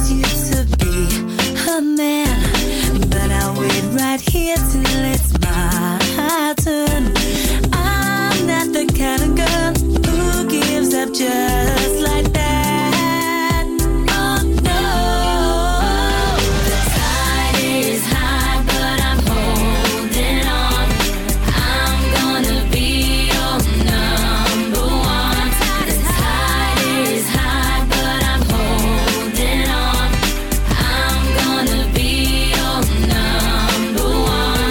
you to be her man, but I'll wait right here till it's my turn. I'm not the kind of girl who gives up just like that. Oh no, the tide is high, but I'm holding on. I'm gonna be your number one. The tide is high, but I'm holding on. I'm gonna be your number one.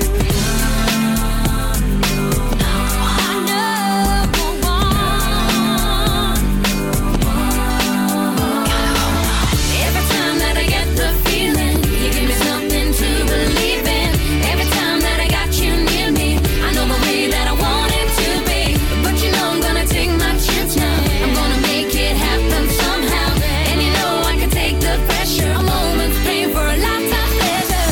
Every time that I get the feeling, you give me something to believe in. Every time that I got you near me, I know the way that I want it to be. But you know I'm gonna take my chance now. I'm gonna make it happen somehow. And you know I can take the pressure. A moment's pain for a lifetime pleasure.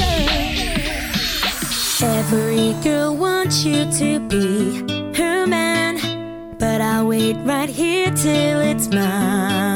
Every girl wants you to be her man, but I'll wait right here till it's mine.